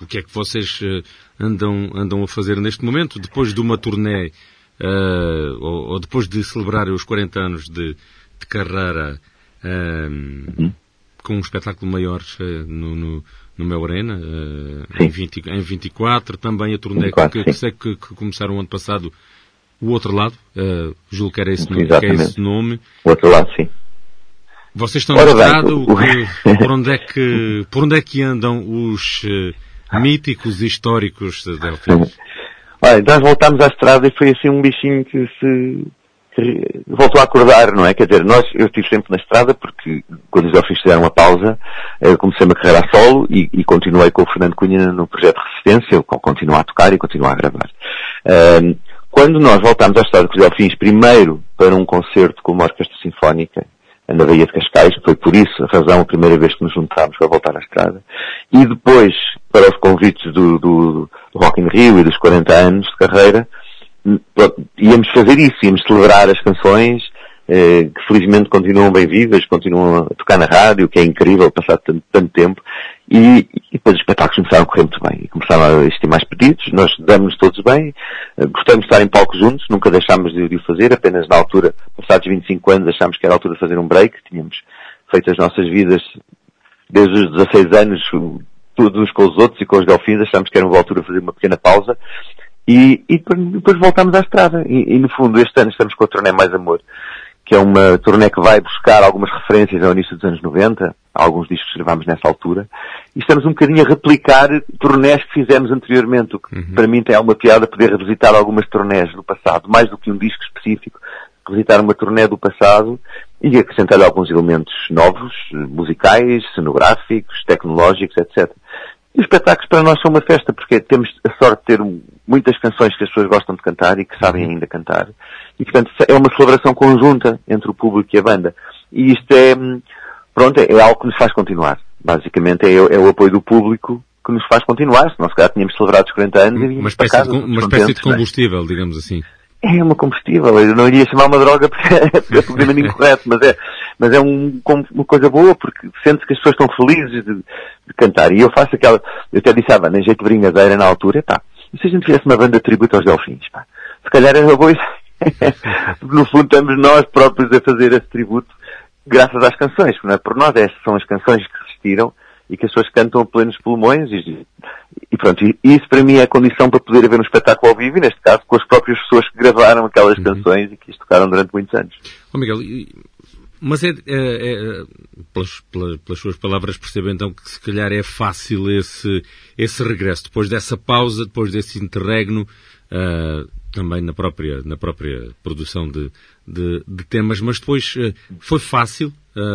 o que é que vocês andam a fazer neste momento, depois de uma turnê, ou depois de celebrar os 40 anos de carreira, com um espetáculo maior no Mel Arena, em 24, também a turnê que sei que começaram o ano passado, o Outro Lado, julgo que era esse nome. O Outro Lado, sim. Vocês estão na estrada, por onde é que andam os míticos e históricos de Delfins? Olha, nós voltámos à estrada e foi assim um bichinho que voltou a acordar, não é? Quer dizer, eu estive sempre na estrada porque quando os Delfins fizeram uma pausa, eu comecei uma carreira a solo e continuei com o Fernando Cunha no projeto Resistência, eu continuo a tocar e continuo a gravar. Quando nós voltámos à estrada com os Delfins, primeiro para um concerto com uma orquestra sinfónica na Baía de Cascais, foi por isso a razão, a primeira vez que nos juntámos para voltar à estrada, e depois para os convites do Rock in Rio e dos 40 anos de carreira, íamos fazer isso, íamos celebrar as canções, que felizmente continuam bem vivas, continuam a tocar na rádio, o que é incrível, passar tanto tempo, e depois os espetáculos começaram a correr muito bem, e começaram a existir mais pedidos, nós damos-nos todos bem, gostamos de estar em palco juntos, nunca deixámos de o fazer, apenas na altura, passados 25 anos, achámos que era a altura de fazer um break, tínhamos feito as nossas vidas desde os 16 anos, todos uns com os outros e com os Delfins, achámos que era uma altura de fazer uma pequena pausa, e depois voltámos à estrada, e no fundo este ano estamos com a turnê Mais Amor, que é uma turnê que vai buscar algumas referências ao início dos anos 90, alguns discos que gravámos nessa altura, e estamos um bocadinho a replicar turnés que fizemos anteriormente, o que para mim tem alguma piada poder revisitar algumas turnés do passado, mais do que um disco específico, revisitar uma turnê do passado e acrescentar alguns elementos novos, musicais, cenográficos, tecnológicos, etc. E os espetáculos para nós são uma festa, porque temos a sorte de ter muitas canções que as pessoas gostam de cantar e que sabem ainda cantar. E, portanto, é uma celebração conjunta entre o público e a banda. E isto é algo que nos faz continuar. Basicamente, é o apoio do público que nos faz continuar. Se nós, se calhar, tínhamos celebrado os 40 anos e uma espécie de combustível, digamos assim. É uma combustível. Eu não iria chamar uma droga porque é completamente incorreto, mas é uma coisa boa porque sente-se que as pessoas estão felizes de cantar. E eu faço eu até disse à banda, em jeito de brincadeira na altura, e se a gente fizesse uma banda de tributo aos Delfins, se calhar era uma boa ideia. Porque no fundo estamos nós próprios a fazer esse tributo graças às canções, porque não é por nós, são as canções que resistiram e que as pessoas cantam a plenos pulmões e pronto, e isso para mim é a condição para poder haver um espetáculo ao vivo, e neste caso com as próprias pessoas que gravaram aquelas canções e que as tocaram durante muitos anos. Miguel, mas pelas suas palavras percebo então que se calhar é fácil esse regresso, depois dessa pausa, depois desse interregno, também na própria produção de temas, mas depois foi fácil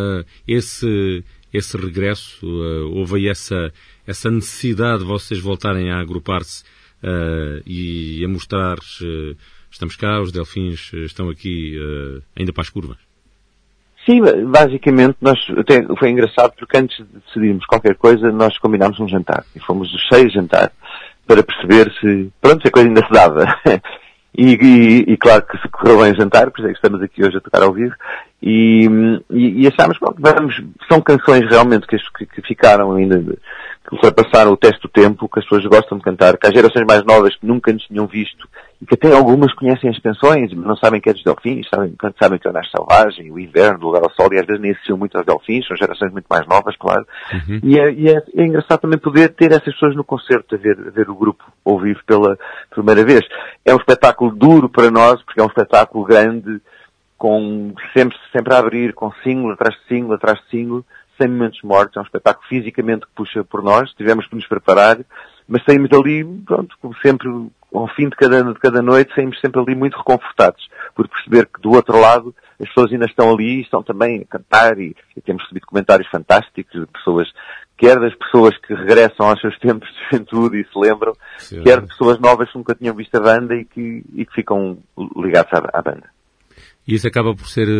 esse regresso, houve aí essa necessidade de vocês voltarem a agrupar-se e a mostrar estamos cá, os Delfins estão aqui ainda para as curvas. Sim, basicamente até foi engraçado porque antes de decidirmos qualquer coisa nós combinámos um jantar e fomos os 6 jantar para perceber se a coisa ainda se dava. E claro que se correu bem o jantar, por isso é que estamos aqui hoje a tocar ao vivo, e achámos, são canções realmente que ficaram ainda, que ultrapassaram o teste do tempo, que as pessoas gostam de cantar, que há gerações mais novas que nunca nos tinham visto, e que até algumas conhecem as canções, mas não sabem que é dos Delfins, sabem que é o Nasce Selvagem, o Inverno, do Lugar ao Sol, e às vezes nem associam muito aos Delfins, são gerações muito mais novas, claro. E é engraçado também poder ter essas pessoas no concerto, a ver o grupo ao vivo pela primeira vez. É um espetáculo duro para nós, porque é um espetáculo grande, com sempre a abrir, com single atrás de single, atrás de single, sem momentos mortos. É um espetáculo fisicamente que puxa por nós, tivemos que nos preparar, mas saímos dali, como sempre, ao fim de cada noite, saímos sempre ali muito reconfortados, por perceber que do outro lado as pessoas ainda estão ali e estão também a cantar, e temos recebido comentários fantásticos de pessoas, quer das pessoas que regressam aos seus tempos de juventude e se lembram, sim, quer de pessoas novas que nunca tinham visto a banda e que ficam ligados à banda. E isso acaba por ser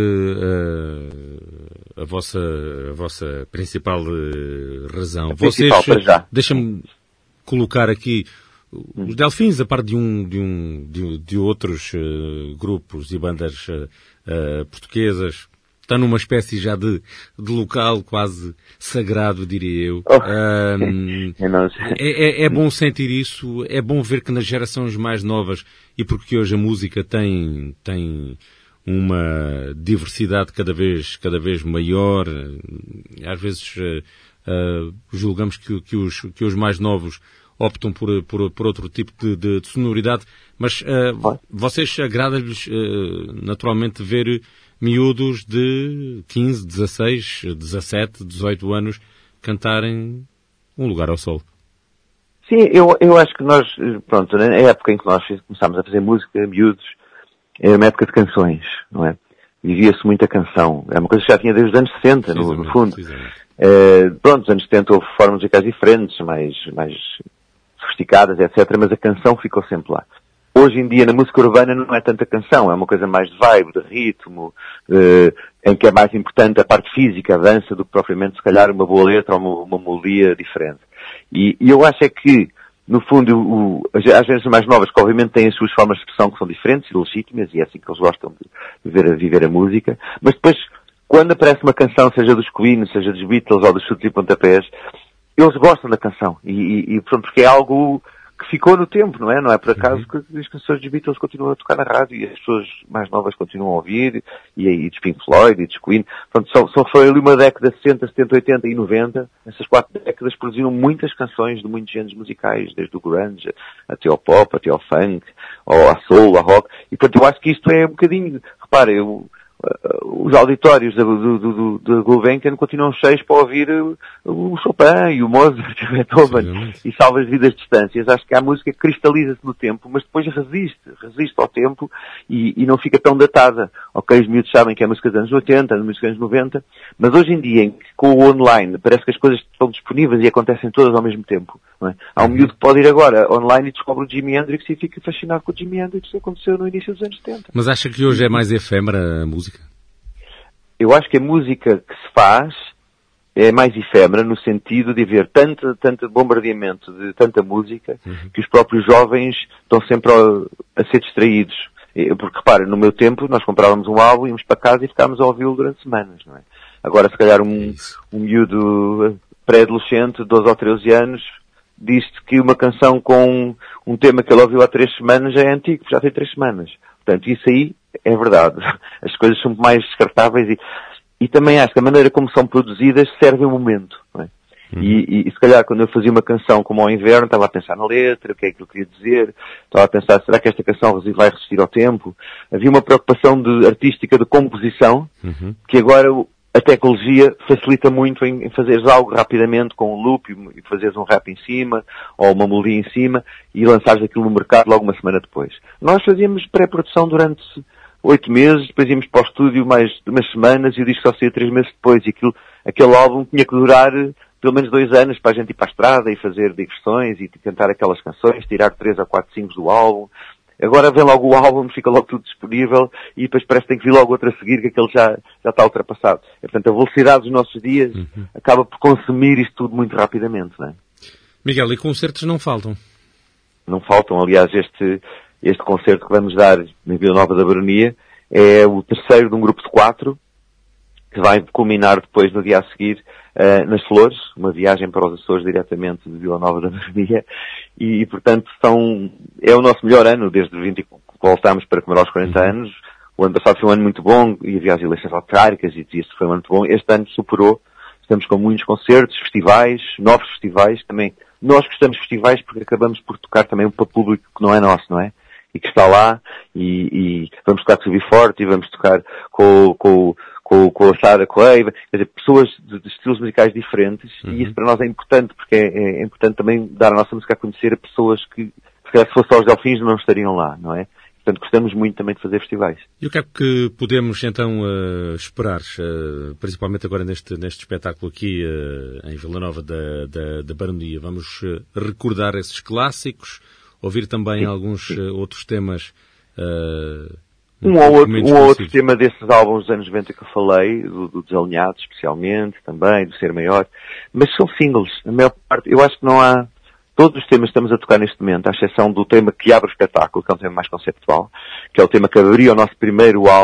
a vossa principal razão. Vocês, deixa-me colocar aqui os Delfins, a par de outros grupos e bandas portuguesas, está numa espécie já de local quase sagrado, diria eu. É bom sentir isso, é bom ver que nas gerações mais novas, e porque hoje a música tem uma diversidade cada vez maior, às vezes julgamos que os mais novos optam por outro tipo de sonoridade, mas vocês agrada-lhes naturalmente ver miúdos de 15, 16, 17, 18 anos cantarem Um Lugar ao Sol. Sim, eu acho que nós, pronto, na época em que nós começámos a fazer música, miúdos, era uma época de canções, não é? Vivia-se muita canção. É uma coisa que já tinha desde os anos 60, no fundo. Pronto, nos anos 70 houve formas musicais diferentes, mais sofisticadas, etc., mas a canção ficou sempre lá. Hoje em dia, na música urbana, não é tanta canção, é uma coisa mais de vibe, de ritmo, em que é mais importante a parte física, a dança, do que propriamente, se calhar, uma boa letra ou uma melodia diferente. E eu acho é que, no fundo, as gerações mais novas, que obviamente têm as suas formas de expressão que são diferentes e legítimas, e é assim que eles gostam de viver a música, mas depois, quando aparece uma canção, seja dos Queen, seja dos Beatles ou dos Chutes e Pontapés, eles gostam da canção. E pronto, porque é algo que ficou no tempo, não é? Não é por acaso que as canções dos Beatles continuam a tocar na rádio e as pessoas mais novas continuam a ouvir, e dos Pink Floyd e dos Queen. Portanto, só foi ali uma década, 60, 70, 80 e 90. Essas 4 décadas produziram muitas canções de muitos géneros musicais, desde o grunge até ao pop, até ao funk, ou à soul, ao rock. E portanto, eu acho que isto é um bocadinho, repara, os auditórios da Gulbenkian continuam cheios para ouvir o Chopin e o Mozart e o Beethoven e salva as vidas distâncias. Acho que a música cristaliza-se no tempo, mas depois resiste ao tempo e não fica tão datada. Ok, os miúdos sabem que é música dos anos 80, música dos anos 90, mas hoje em dia, com o online, parece que as coisas estão disponíveis e acontecem todas ao mesmo tempo. Não é? Há um miúdo que pode ir agora online e descobre o Jimi Hendrix e fica fascinado com o Jimi Hendrix, que aconteceu no início dos anos 70. Mas acha que hoje é mais efêmera a música? Eu acho que a música que se faz é mais efêmera no sentido de haver tanto bombardeamento de tanta música que os próprios jovens estão sempre a ser distraídos. Porque, repara, no meu tempo nós comprávamos um álbum, íamos para casa e ficávamos a ouvi-lo durante semanas, não é? Agora, se calhar, um miúdo pré-adolescente, 12 ou 13 anos, diz-te que uma canção com um tema que ele ouviu há 3 semanas já é antigo, já tem 3 semanas. Portanto, isso aí é verdade. As coisas são mais descartáveis e também acho que a maneira como são produzidas serve o momento, não é? E se calhar quando eu fazia uma canção como ao inverno, estava a pensar na letra, o que é que eu queria dizer, estava a pensar, será que esta canção vai resistir ao tempo? Havia uma preocupação artística de composição, que agora a tecnologia facilita muito em fazeres algo rapidamente com um loop e fazeres um rap em cima, ou uma melodia em cima, e lançares aquilo no mercado logo uma semana depois. Nós fazíamos pré-produção durante 8 meses, depois íamos para o estúdio mais de umas semanas e o disco só saía 3 meses depois. E aquele álbum tinha que durar pelo menos 2 anos para a gente ir para a estrada e fazer digressões e cantar aquelas canções, tirar 3 ou 4 singles do álbum. Agora vem logo o álbum, fica logo tudo disponível e depois parece que tem que vir logo outro a seguir, que aquele já está ultrapassado. E, portanto, a velocidade dos nossos dias acaba por consumir isto tudo muito rapidamente, não é? Miguel, e concertos não faltam? Não faltam. Aliás, este concerto que vamos dar na Vila Nova da Baronia é o terceiro de um grupo de 4 que vai culminar depois no dia a seguir nas Flores, uma viagem para os Açores diretamente de Vila Nova da Baronia e portanto é o nosso melhor ano desde 20 que voltámos para comemorar os 40 anos. O ano passado foi um ano muito bom e havia as eleições autárquicas e este foi um ano muito bom. Este ano superou, estamos com muitos concertos, festivais, novos festivais também. Nós gostamos de festivais porque acabamos por tocar também para público que não é nosso, não é? E que está lá e vamos tocar com o Subir Forte e vamos tocar com a Sara Coleiva, quer dizer, pessoas de estilos musicais diferentes e isso para nós é importante porque é importante também dar a nossa música a conhecer a pessoas que se fosse só os Delfins não estariam lá, não é? Portanto, gostamos muito também de fazer festivais. E o que é que podemos então esperar, principalmente agora neste espetáculo aqui em Vila Nova da Baronia? Vamos recordar esses clássicos, ouvir também alguns outros temas um ou outro tema desses álbuns dos anos 90 que eu falei, do Desalinhado especialmente, também, do Ser Maior, mas são singles. A maior parte, eu acho que não há, todos os temas que estamos a tocar neste momento, à exceção do tema que abre o espetáculo, que é um tema mais conceptual, que é o tema que abriu o nosso primeiro álbum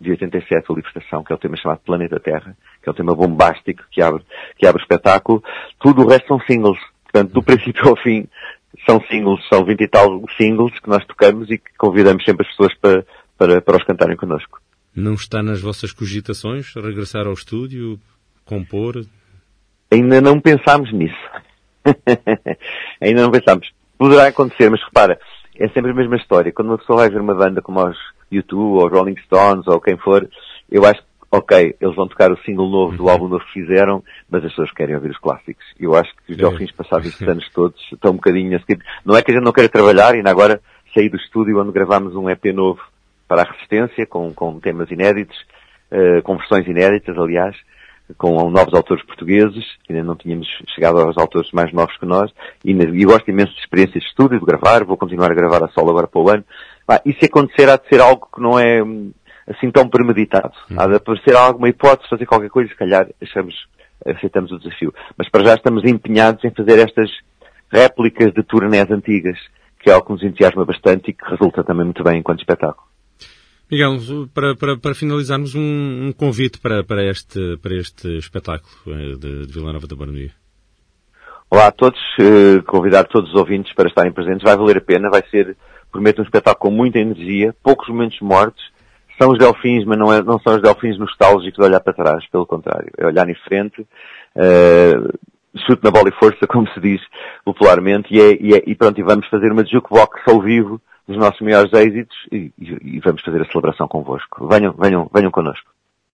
de 87, a Libertação, que é o tema chamado Planeta Terra, que é um tema bombástico que abre o espetáculo. Tudo o resto são singles. Portanto, do princípio ao fim, são singles, são 20 e tal singles que nós tocamos e que convidamos sempre as pessoas para os cantarem connosco. Não está nas vossas cogitações regressar ao estúdio, compor? Ainda não pensámos nisso. Ainda não pensámos. Poderá acontecer, mas repara, é sempre a mesma história. Quando uma pessoa vai ver uma banda como os U2 ou os Rolling Stones ou quem for, eu acho que, ok, eles vão tocar o single novo do álbum novo que fizeram, mas as pessoas querem ouvir os clássicos. Eu acho que os Delfins passados estes anos todos estão um bocadinho nesse tipo. Não é que a gente não queira trabalhar, ainda agora saí do estúdio onde gravámos um EP novo para a Resistência, com temas inéditos, com versões inéditas, aliás, com novos autores portugueses, que ainda não tínhamos chegado aos autores mais novos que nós, e gosto imenso de experiências de estúdio, de gravar, vou continuar a gravar a solo agora para o ano. E se acontecer, há de ser algo que não é assim tão premeditado. Há de aparecer alguma hipótese de fazer qualquer coisa, se calhar aceitamos o desafio. Mas para já estamos empenhados em fazer estas réplicas de turnés antigas, que é algo que nos entusiasma bastante e que resulta também muito bem enquanto espetáculo. Miguel, para finalizarmos, um convite para este espetáculo de Vila Nova da Baronia. Olá a todos, convidar todos os ouvintes para estarem presentes. Vai valer a pena, vai ser, prometo, um espetáculo com muita energia, poucos momentos mortos. São os Delfins, mas não são os Delfins nostálgicos de olhar para trás, pelo contrário. É olhar em frente, chute na bola e força, como se diz popularmente, e pronto, e vamos fazer uma jukebox ao vivo dos nossos maiores êxitos e vamos fazer a celebração convosco. Venham connosco.